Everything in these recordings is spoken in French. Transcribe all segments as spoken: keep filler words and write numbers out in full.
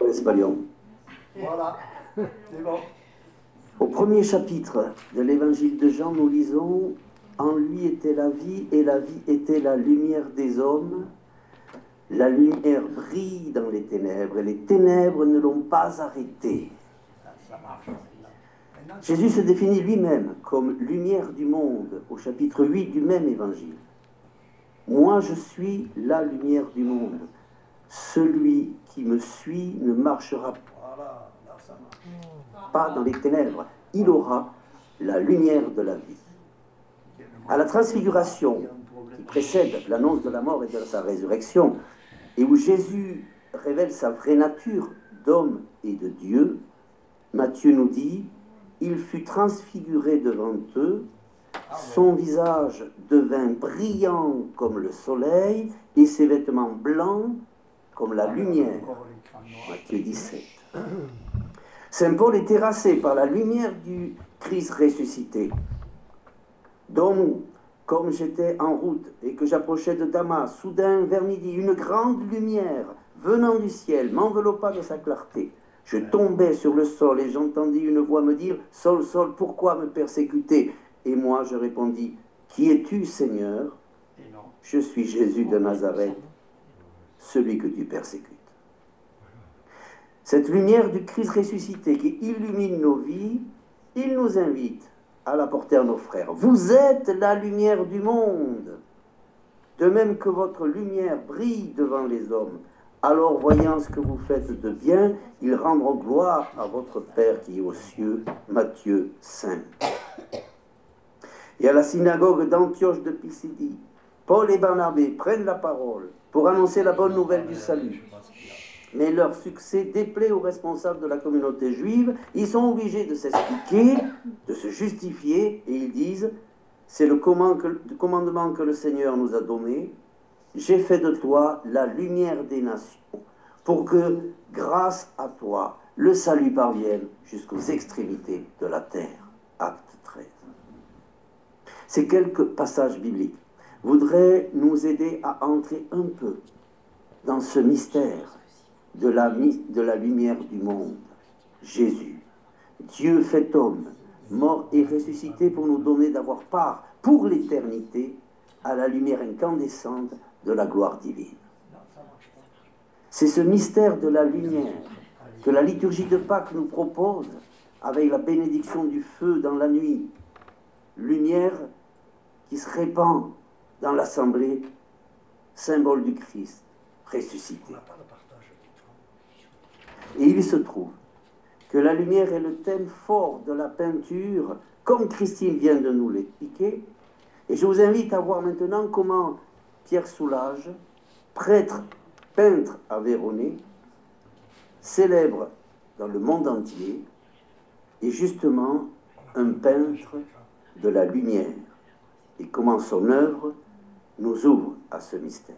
Espalion. Voilà, c'est bon. Au premier chapitre de l'évangile de Jean, nous lisons « En lui était la vie, et la vie était la lumière des hommes. La lumière brille dans les ténèbres, et les ténèbres ne l'ont pas arrêtée. » Ça marche. Jésus se définit lui-même comme lumière du monde au chapitre huit du même évangile. « Moi, je suis la lumière du monde. Celui qui me suit ne marchera pas dans les ténèbres. Il aura la lumière de la vie. » À la transfiguration qui précède l'annonce de la mort et de sa résurrection, et où Jésus révèle sa vraie nature d'homme et de Dieu, Matthieu nous dit « Il fut transfiguré devant eux, son visage devint brillant comme le soleil, et ses vêtements blancs comme la lumière. » Matthieu dix-sept. Saint Paul est terrassé par la lumière du Christ ressuscité. Donc, comme j'étais en route et que j'approchais de Damas, soudain vers midi, une grande lumière venant du ciel m'enveloppa de sa clarté. Je tombais sur le sol et j'entendis une voix me dire « Saul, Saul, pourquoi me persécuter ?» Et moi je répondis « Qui es-tu, Seigneur ?» Je suis Jésus de Nazareth, celui que tu persécutes. Cette lumière du Christ ressuscité qui illumine nos vies, il nous invite à la porter à nos frères. Vous êtes la lumière du monde. De même que votre lumière brille devant les hommes, alors voyant ce que vous faites de bien, ils rendront gloire à votre Père qui est aux cieux. Matthieu cinq. Et à la synagogue d'Antioche de Pisidie, Paul et Barnabé prennent la parole pour annoncer la bonne nouvelle du salut. Mais leur succès déplaît aux responsables de la communauté juive. Ils sont obligés de s'expliquer, de se justifier, et ils disent « C'est le commandement que le Seigneur nous a donné. J'ai fait de toi la lumière des nations, pour que, grâce à toi, le salut parvienne jusqu'aux extrémités de la terre. » Acte treize. Ces quelques passages bibliques voudraient nous aider à entrer un peu dans ce mystère de la, de la lumière du monde, Jésus, Dieu fait homme, mort et ressuscité pour nous donner d'avoir part pour l'éternité à la lumière incandescente de la gloire divine. C'est ce mystère de la lumière que la liturgie de Pâques nous propose avec la bénédiction du feu dans la nuit, lumière qui se répand dans l'assemblée, symbole du Christ ressuscité. Et il se trouve que la lumière est le thème fort de la peinture, comme Christine vient de nous l'expliquer. Et je vous invite à voir maintenant comment Pierre Soulages, prêtre, peintre à Véronée, célèbre dans le monde entier, est justement un peintre de la lumière, et comment son œuvre nous ouvre à ce mystère.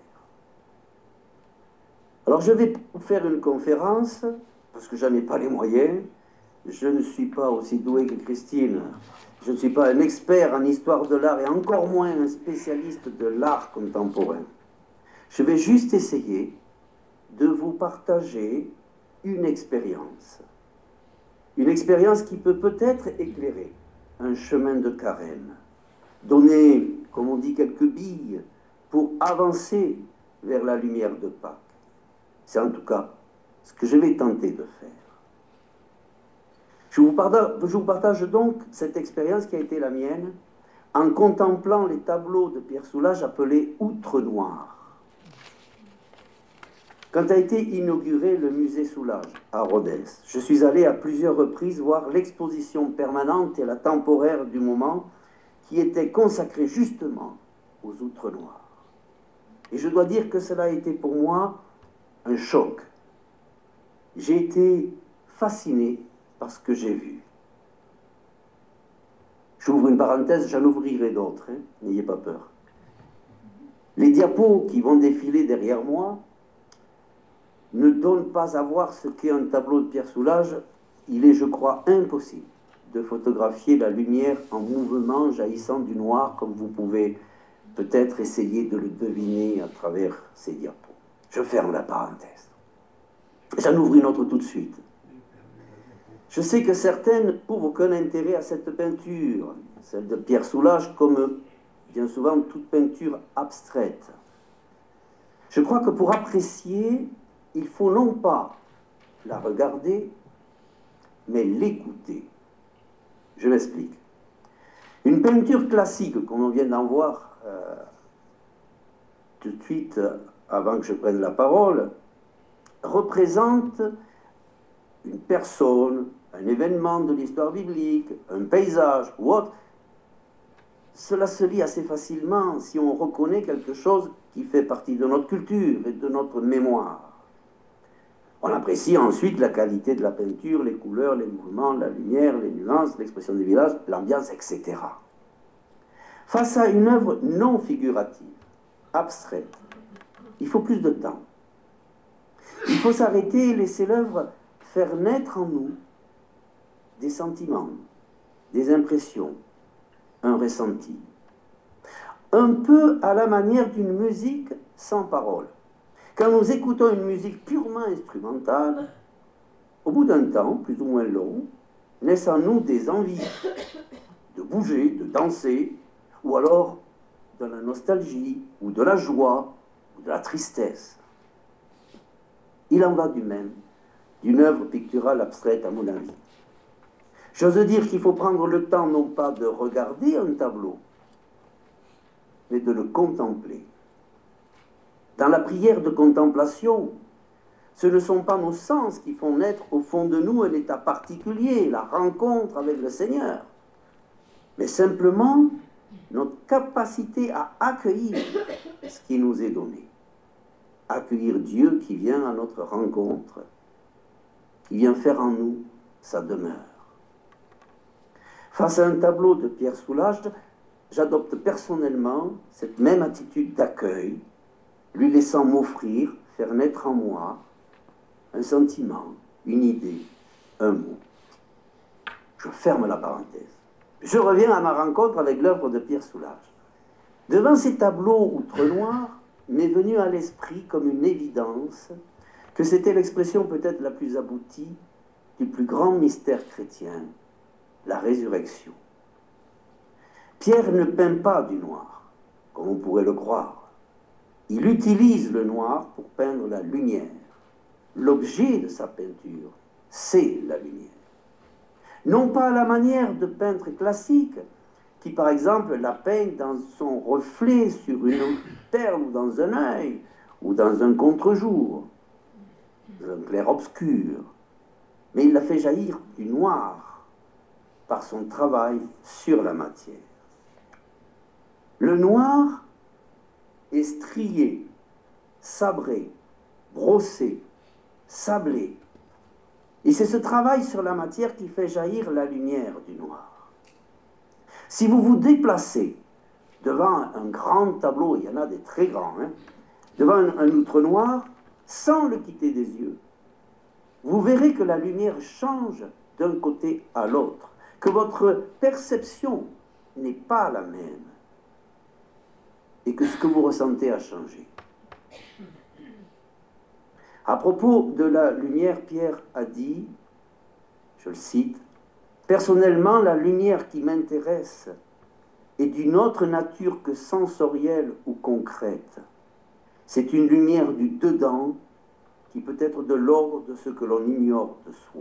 Alors je vais vous faire une conférence, parce que je n'en ai pas les moyens. Je ne suis pas aussi doué que Christine. Je ne suis pas un expert en histoire de l'art et encore moins un spécialiste de l'art contemporain. Je vais juste essayer de vous partager une expérience. Une expérience qui peut peut-être éclairer un chemin de carême. Donner, comme on dit, quelques billes pour avancer vers la lumière de Pâques. C'est en tout cas ce que je vais tenter de faire. Je vous partage, je vous partage donc cette expérience qui a été la mienne en contemplant les tableaux de Pierre Soulages appelés Outre Noire. Quand a été inauguré le musée Soulages à Rodez, je suis allé à plusieurs reprises voir l'exposition permanente et la temporaire du moment qui était consacrée justement aux Outre Noirs. Et je dois dire que cela a été pour moi un choc. J'ai été fasciné par ce que j'ai vu. J'ouvre une parenthèse, j'en ouvrirai d'autres, hein, n'ayez pas peur. Les diapos qui vont défiler derrière moi ne donnent pas à voir ce qu'est un tableau de Pierre Soulages. Il est, je crois, impossible de photographier la lumière en mouvement jaillissant du noir, comme vous pouvez peut-être essayer de le deviner à travers ces diapos. Je ferme la parenthèse. J'en ouvre une autre tout de suite. Je sais que certaines ne trouvent aucun intérêt à cette peinture, celle de Pierre Soulages, comme bien souvent toute peinture abstraite. Je crois que pour apprécier, il faut non pas la regarder, mais l'écouter. Je m'explique. Une peinture classique, comme on vient d'en voir euh, tout de suite avant que je prenne la parole, représente une personne, un événement de l'histoire biblique, un paysage ou autre. Cela se lit assez facilement si on reconnaît quelque chose qui fait partie de notre culture et de notre mémoire. On apprécie ensuite la qualité de la peinture, les couleurs, les mouvements, la lumière, les nuances, l'expression du village, l'ambiance, et cetera. Face à une œuvre non figurative, abstraite, il faut plus de temps. Il faut s'arrêter et laisser l'œuvre faire naître en nous des sentiments, des impressions, un ressenti. Un peu à la manière d'une musique sans parole. Quand nous écoutons une musique purement instrumentale, au bout d'un temps, plus ou moins long, naissent en nous des envies de bouger, de danser, ou alors de la nostalgie, ou de la joie, ou de la tristesse. Il en va du même d'une œuvre picturale abstraite, à mon avis. J'ose dire qu'il faut prendre le temps non pas de regarder un tableau, mais de le contempler. Dans la prière de contemplation, ce ne sont pas nos sens qui font naître au fond de nous un état particulier, la rencontre avec le Seigneur, mais simplement notre capacité à accueillir ce qui nous est donné. Accueillir Dieu qui vient à notre rencontre, qui vient faire en nous sa demeure. Face à un tableau de Pierre Soulages, j'adopte personnellement cette même attitude d'accueil, lui laissant m'offrir, faire naître en moi un sentiment, une idée, un mot. Je ferme la parenthèse. Je reviens à ma rencontre avec l'œuvre de Pierre Soulages. Devant ces tableaux outre-noirs, m'est venu à l'esprit comme une évidence que c'était l'expression peut-être la plus aboutie du plus grand mystère chrétien, la résurrection. Pierre ne peint pas du noir, comme on pourrait le croire. Il utilise le noir pour peindre la lumière. L'objet de sa peinture, c'est la lumière. Non pas à la manière de peintres classiques, qui par exemple la peignent dans son reflet sur une perle ou dans un œil, ou dans un contre-jour, dans un clair-obscur, mais il la fait jaillir du noir par son travail sur la matière. Le noir est strié, sabré, brossé, sablé. Et c'est ce travail sur la matière qui fait jaillir la lumière du noir. Si vous vous déplacez devant un grand tableau, il y en a des très grands, hein, devant un, un outre noir, sans le quitter des yeux, vous verrez que la lumière change d'un côté à l'autre, que votre perception n'est pas la même, et que ce que vous ressentez a changé. À propos de la lumière, Pierre a dit, je le cite, « Personnellement, la lumière qui m'intéresse est d'une autre nature que sensorielle ou concrète. C'est une lumière du dedans qui peut être de l'ordre de ce que l'on ignore de soi. »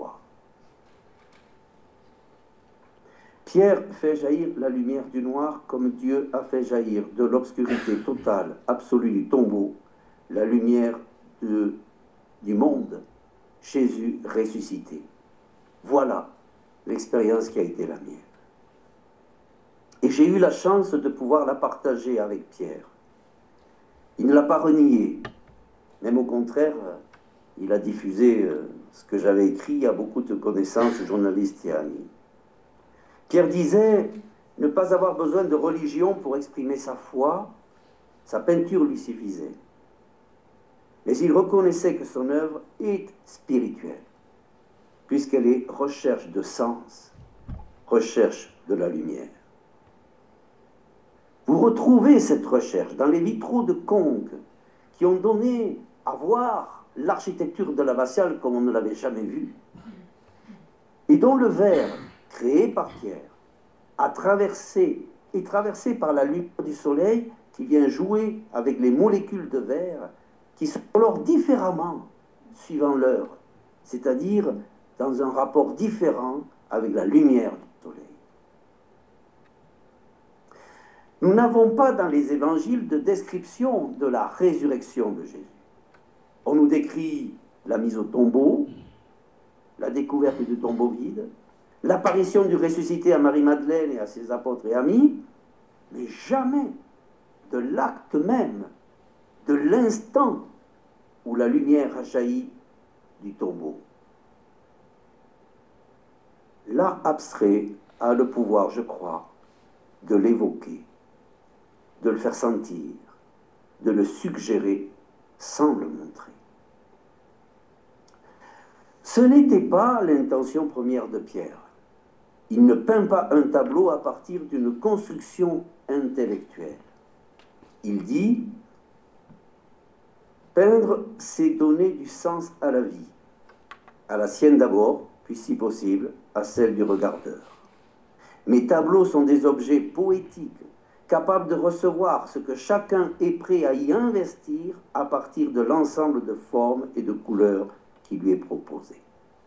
Pierre fait jaillir la lumière du noir comme Dieu a fait jaillir de l'obscurité totale, absolue du tombeau, la lumière de, du monde, Jésus ressuscité. Voilà l'expérience qui a été la mienne. Et j'ai eu la chance de pouvoir la partager avec Pierre. Il ne l'a pas renié, même au contraire, il a diffusé ce que j'avais écrit à beaucoup de connaissances, journalistes et amis. Pierre disait ne pas avoir besoin de religion pour exprimer sa foi, sa peinture lui suffisait. Mais il reconnaissait que son œuvre est spirituelle, puisqu'elle est recherche de sens, recherche de la lumière. Vous retrouvez cette recherche dans les vitraux de Conques qui ont donné à voir l'architecture de l'abbatiale comme on ne l'avait jamais vue, et dont le verre, créé par Pierre, a traversé, est traversé par la lumière du soleil qui vient jouer avec les molécules de verre qui se colorent différemment suivant l'heure, c'est-à-dire dans un rapport différent avec la lumière du soleil. Nous n'avons pas dans les évangiles de description de la résurrection de Jésus. On nous décrit la mise au tombeau, la découverte du tombeau vide, l'apparition du ressuscité à Marie-Madeleine et à ses apôtres et amis, mais jamais de l'acte même, de l'instant où la lumière a jailli du tombeau. L'art abstrait a le pouvoir, je crois, de l'évoquer, de le faire sentir, de le suggérer sans le montrer. Ce n'était pas l'intention première de Pierre. Il ne peint pas un tableau à partir d'une construction intellectuelle. Il dit « Peindre, c'est donner du sens à la vie, à la sienne d'abord, puis si possible, à celle du regardeur. Mes tableaux sont des objets poétiques, capables de recevoir ce que chacun est prêt à y investir à partir de l'ensemble de formes et de couleurs qui lui est proposé.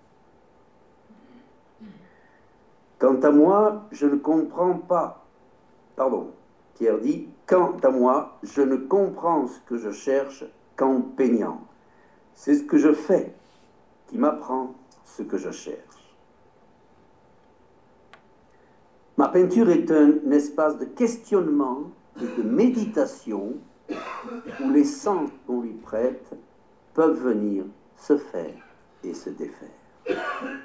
Quant à moi, je ne comprends pas, pardon, Pierre dit, quant à moi, je ne comprends ce que je cherche qu'en peignant. C'est ce que je fais qui m'apprend ce que je cherche. Ma peinture est un espace de questionnement et de méditation où les sens qu'on lui prête peuvent venir se faire et se défaire.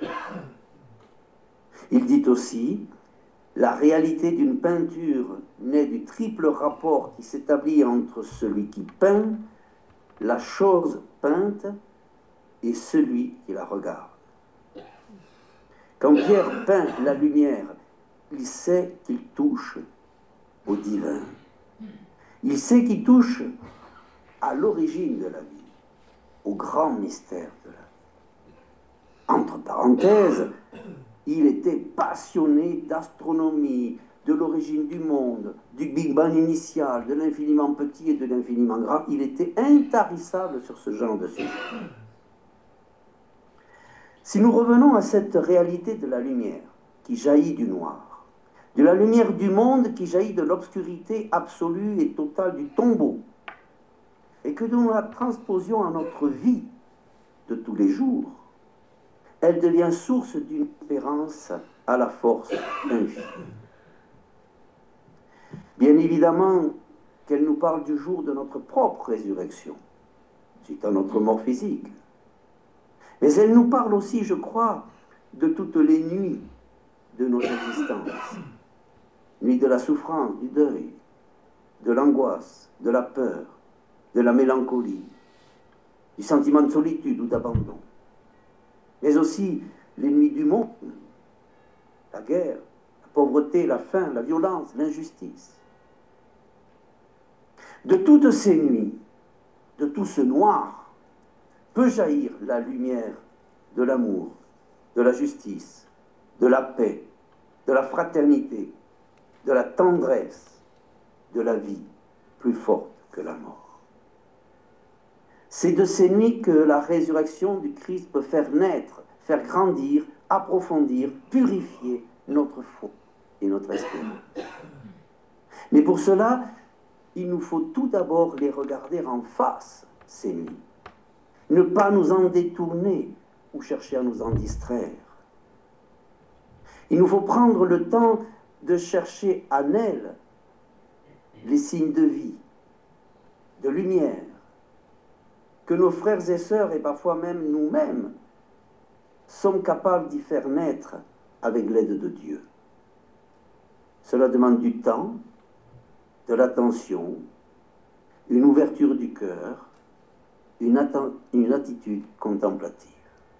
Il dit aussi, la réalité d'une peinture naît du triple rapport qui s'établit entre celui qui peint, la chose peinte et celui qui la regarde. Quand Pierre peint la lumière, il sait qu'il touche au divin. Il sait qu'il touche à l'origine de la vie, au grand mystère de la vie. Entre parenthèses, il était passionné d'astronomie, de l'origine du monde, du Big Bang initial, de l'infiniment petit et de l'infiniment grand. Il était intarissable sur ce genre de sujet. Si nous revenons à cette réalité de la lumière qui jaillit du noir, de la lumière du monde qui jaillit de l'obscurité absolue et totale du tombeau, et que nous la transposions à notre vie de tous les jours, elle devient source d'une espérance à la force infinie. Bien évidemment qu'elle nous parle du jour de notre propre résurrection, suite à notre mort physique. Mais elle nous parle aussi, je crois, de toutes les nuits de nos existences. Nuit de la souffrance, du deuil, de l'angoisse, de la peur, de la mélancolie, du sentiment de solitude ou d'abandon. Mais aussi les nuits du monde, la guerre, la pauvreté, la faim, la violence, l'injustice. De toutes ces nuits, de tout ce noir, peut jaillir la lumière de l'amour, de la justice, de la paix, de la fraternité, de la tendresse, de la vie plus forte que la mort. C'est de ces nuits que la résurrection du Christ peut faire naître, faire grandir, approfondir, purifier notre foi et notre espérance. Mais pour cela, il nous faut tout d'abord les regarder en face, ces nuits. Ne pas nous en détourner ou chercher à nous en distraire. Il nous faut prendre le temps de chercher en elles les signes de vie, de lumière, que nos frères et sœurs, et parfois même nous-mêmes, sommes capables d'y faire naître avec l'aide de Dieu. Cela demande du temps, de l'attention, une ouverture du cœur, une, atten- une attitude contemplative.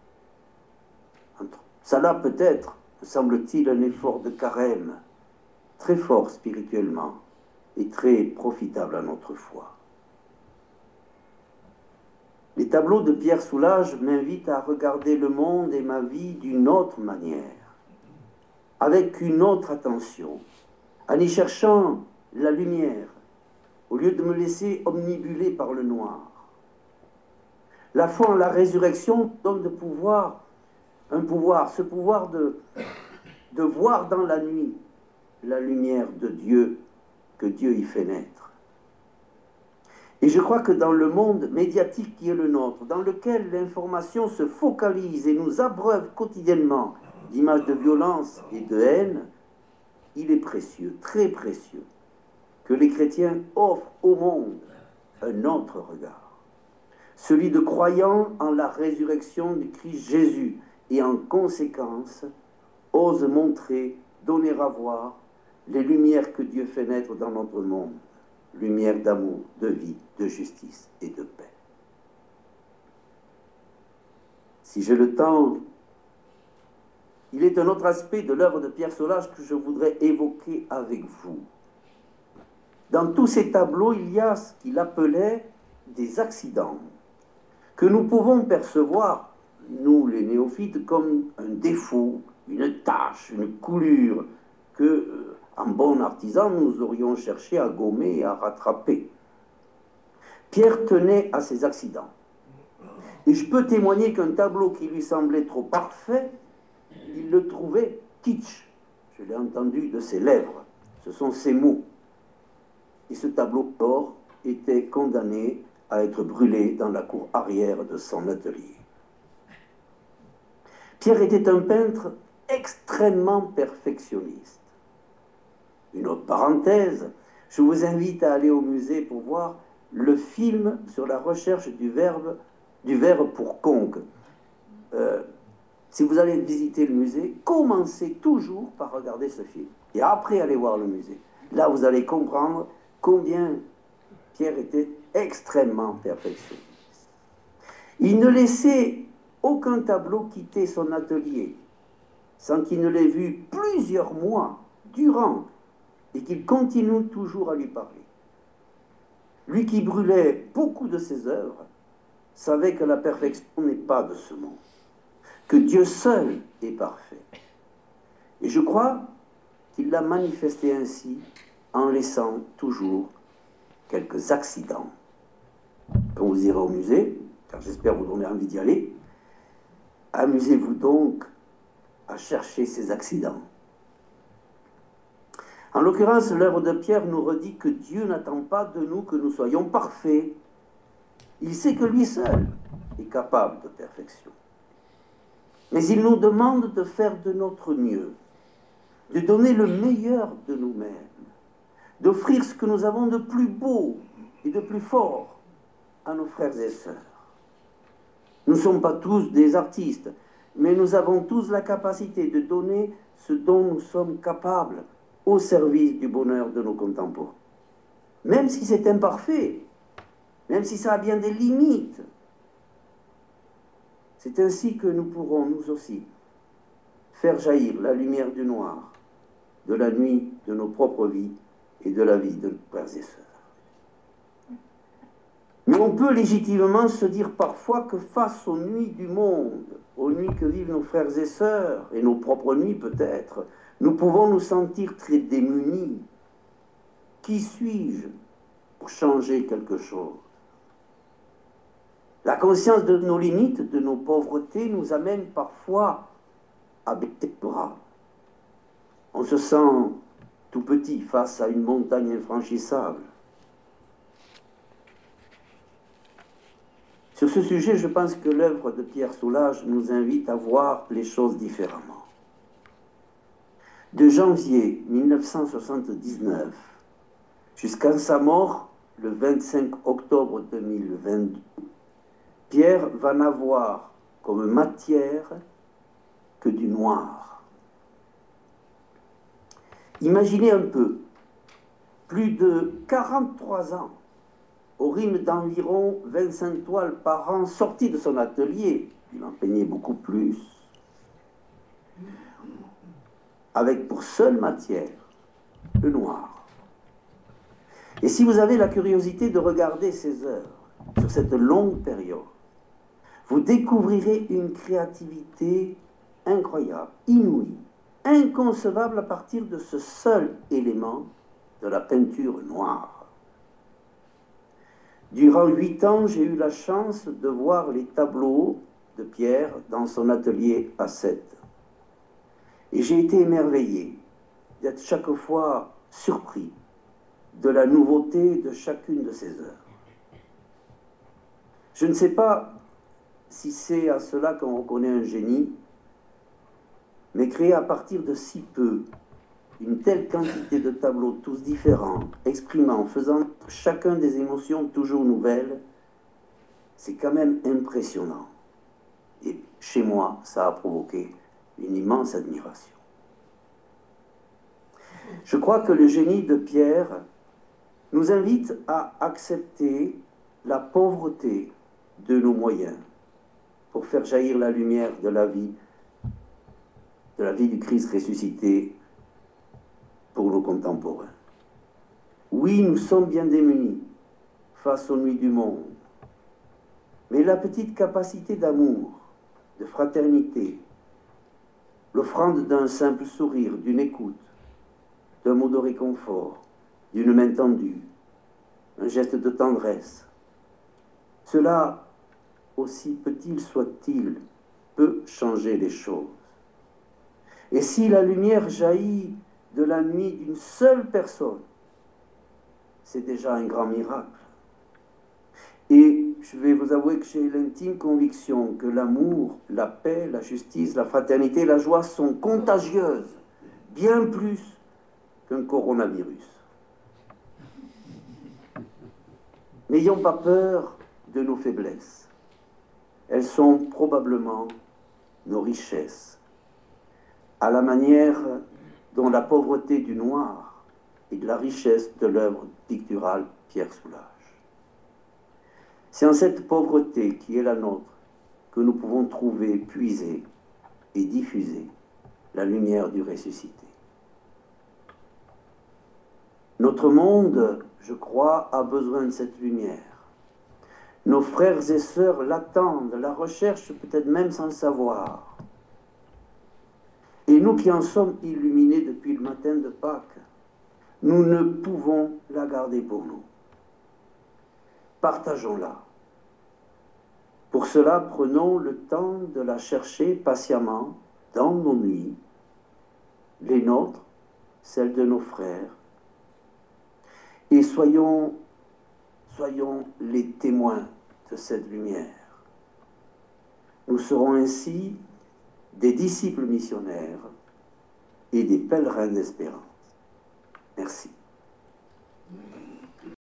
Cela peut être, me semble-t-il, un effort de carême, très fort spirituellement et très profitable à notre foi. Les tableaux de Pierre Soulages m'invitent à regarder le monde et ma vie d'une autre manière, avec une autre attention, en y cherchant la lumière, au lieu de me laisser omnibuler par le noir. La foi en la résurrection donne de pouvoir, un pouvoir, ce pouvoir de, de voir dans la nuit la lumière de Dieu, que Dieu y fait naître. Et je crois que dans le monde médiatique qui est le nôtre, dans lequel l'information se focalise et nous abreuve quotidiennement d'images de violence et de haine, il est précieux, très précieux, que les chrétiens offrent au monde un autre regard, celui de croyants en la résurrection du Christ Jésus, et en conséquence, osent montrer, donner à voir les lumières que Dieu fait naître dans notre monde, lumière d'amour, de vie, de justice et de paix. Si j'ai le temps, il est un autre aspect de l'œuvre de Pierre Soulages que je voudrais évoquer avec vous. Dans tous ces tableaux, il y a ce qu'il appelait des accidents, que nous pouvons percevoir, nous les néophytes, comme un défaut, une tache, une coulure, que, euh, en bon artisan, nous aurions cherché à gommer et à rattraper. Pierre tenait à ces accidents. Et je peux témoigner qu'un tableau qui lui semblait trop parfait, il le trouvait kitsch. Je l'ai entendu de ses lèvres. Ce sont ses mots. Et ce tableau d'or était condamné à être brûlé dans la cour arrière de son atelier. Pierre était un peintre extrêmement perfectionniste. Une autre parenthèse, je vous invite à aller au musée pour voir le film sur la recherche du verbe, du verbe pour conque. Euh, si vous allez visiter le musée, commencez toujours par regarder ce film. Et après, allez voir le musée. Là, vous allez comprendre combien Pierre était extrêmement perfectionniste. Il ne laissait aucun tableau quitter son atelier sans qu'il ne l'ait vu plusieurs mois durant et qu'il continue toujours à lui parler. Lui qui brûlait beaucoup de ses œuvres savait que la perfection n'est pas de ce monde, que Dieu seul est parfait. Et je crois qu'il l'a manifesté ainsi en laissant toujours quelques accidents. Quand vous irez au musée, car j'espère vous donner envie d'y aller, amusez-vous donc à chercher ces accidents. En l'occurrence, l'œuvre de Pierre nous redit que Dieu n'attend pas de nous que nous soyons parfaits. Il sait que lui seul est capable de perfection. Mais il nous demande de faire de notre mieux, de donner le meilleur de nous-mêmes, d'offrir ce que nous avons de plus beau et de plus fort à nos frères et sœurs. Nous ne sommes pas tous des artistes, mais nous avons tous la capacité de donner ce dont nous sommes capables au service du bonheur de nos contemporains. Même si c'est imparfait, même si ça a bien des limites, c'est ainsi que nous pourrons, nous aussi, faire jaillir la lumière du noir, de la nuit de nos propres vies et de la vie de nos frères et sœurs. Mais on peut légitimement se dire parfois que face aux nuits du monde, aux nuits que vivent nos frères et sœurs, et nos propres nuits peut-être, nous pouvons nous sentir très démunis. Qui suis-je pour changer quelque chose? La conscience de nos limites, de nos pauvretés, nous amène parfois à baisser les bras. On se sent tout petit face à une montagne infranchissable. Sur ce sujet, je pense que l'œuvre de Pierre Soulages nous invite à voir les choses différemment. De janvier mille neuf cent soixante-dix-neuf jusqu'à sa mort, le vingt-cinq octobre deux mille vingt-deux, Pierre va n'avoir comme matière que du noir. Imaginez un peu, plus de quarante-trois ans, au rythme d'environ vingt-cinq toiles par an sorties de son atelier, il en peignait beaucoup plus, avec pour seule matière le noir. Et si vous avez la curiosité de regarder ces œuvres sur cette longue période, vous découvrirez une créativité incroyable, inouïe, inconcevable à partir de ce seul élément de la peinture noire. Durant huit ans, j'ai eu la chance de voir les tableaux de Pierre dans son atelier à Sète. Et j'ai été émerveillé d'être chaque fois surpris de la nouveauté de chacune de ses œuvres. Je ne sais pas si c'est à cela qu'on reconnaît un génie, mais créer à partir de si peu une telle quantité de tableaux tous différents, exprimant, faisant chacun des émotions toujours nouvelles, c'est quand même impressionnant. Et chez moi, ça a provoqué une immense admiration. Je crois que le génie de Pierre nous invite à accepter la pauvreté de nos moyens pour faire jaillir la lumière de la vie, de la vie du Christ ressuscité pour nos contemporains. Oui, nous sommes bien démunis face aux nuits du monde, mais la petite capacité d'amour, de fraternité, l'offrande d'un simple sourire, d'une écoute, d'un mot de réconfort, d'une main tendue, un geste de tendresse, cela, aussi petit soit-il, peut changer les choses. Et si la lumière jaillit de la nuit d'une seule personne, c'est déjà un grand miracle. Et je vais vous avouer que j'ai l'intime conviction que l'amour, la paix, la justice, la fraternité, la joie sont contagieuses, bien plus qu'un coronavirus. N'ayons pas peur de nos faiblesses. Elles sont probablement nos richesses, à la manière dont la pauvreté du noir et de la richesse de l'œuvre picturale Pierre Soulages. C'est en cette pauvreté qui est la nôtre que nous pouvons trouver, puiser et diffuser la lumière du ressuscité. Notre monde, je crois, a besoin de cette lumière. Nos frères et sœurs l'attendent, la recherchent peut-être même sans le savoir. Et nous qui en sommes illuminés depuis le matin de Pâques, nous ne pouvons la garder pour nous. Partageons-la. Pour cela, prenons le temps de la chercher patiemment dans nos nuits, les nôtres, celles de nos frères, et soyons, soyons les témoins de cette lumière. Nous serons ainsi des disciples missionnaires et des pèlerins d'espérance. Merci.